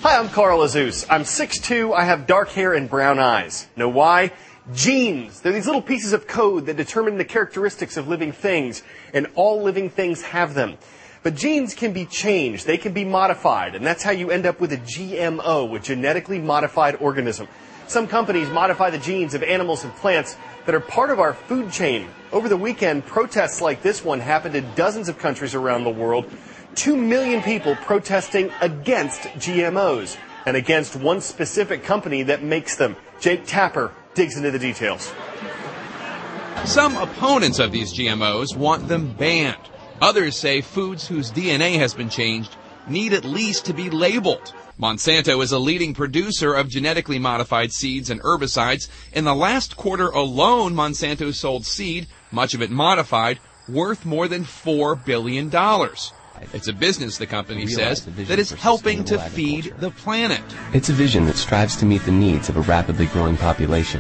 Hi, I'm Carl Azus. I'm 6'2", I have dark hair and brown eyes. Know why? Genes. They're these little pieces of code that determine the characteristics of living things, and all living things have them. But genes can be changed, they can be modified, and that's how you end up with a GMO, a genetically modified organism. Some companies modify the genes of animals and plants that are part of our food chain. Over the weekend, protests like this one happened in dozens of countries around the world. 2 million people protesting against GMOs and against one specific company that makes them. Jake Tapper digs into the details. Some opponents of these GMOs want them banned. Others say foods whose DNA has been changed need at least to be labeled. Monsanto is a leading producer of genetically modified seeds and herbicides. In the last quarter alone, Monsanto sold seed, much of it modified, worth more than $4 billion. It's a business, the company says, that is helping to feed the planet. It's a vision that strives to meet the needs of a rapidly growing population.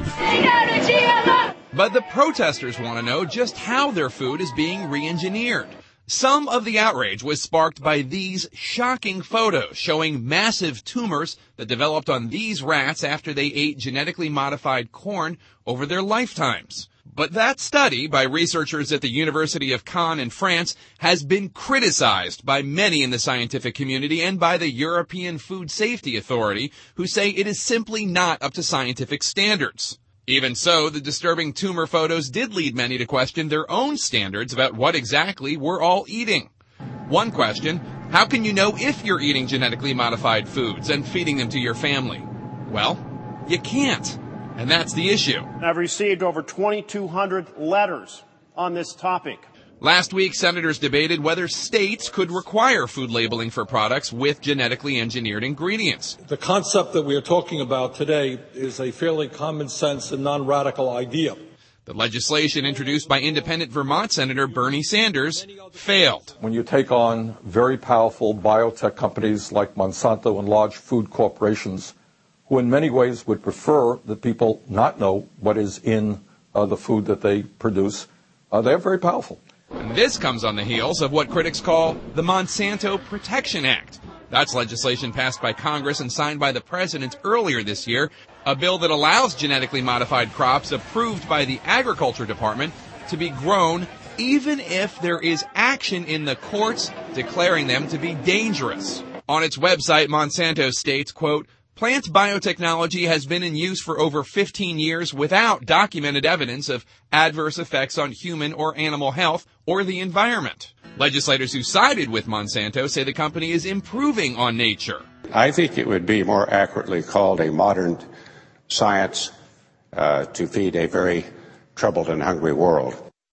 But the protesters want to know just how their food is being re-engineered. Some of the outrage was sparked by these shocking photos showing massive tumors that developed on these rats after they ate genetically modified corn over their lifetimes. But that study by researchers at the University of Caen in France has been criticized by many in the scientific community and by the European Food Safety Authority, who say it is simply not up to scientific standards. Even so, the disturbing tumor photos did lead many to question their own standards about what exactly we're all eating. One question, how can you know if you're eating genetically modified foods and feeding them to your family? Well, you can't. And that's the issue. I've received over 2,200 letters on this topic. Last week, senators debated whether states could require food labeling for products with genetically engineered ingredients. The concept that we are talking about today is a fairly common sense and non-radical idea. The legislation introduced by independent Vermont Senator Bernie Sanders failed. When you take on very powerful biotech companies like Monsanto and large food corporations, who in many ways would prefer that people not know what is in the food that they produce, they're very powerful. And this comes on the heels of what critics call the Monsanto Protection Act. That's legislation passed by Congress and signed by the president earlier this year, a bill that allows genetically modified crops approved by the Agriculture Department to be grown even if there is action in the courts declaring them to be dangerous. On its website, Monsanto states, quote, plant biotechnology has been in use for over 15 years without documented evidence of adverse effects on human or animal health or the environment. Legislators who sided with Monsanto say the company is improving on nature. I think it would be more accurately called a modern science to feed a very troubled and hungry world.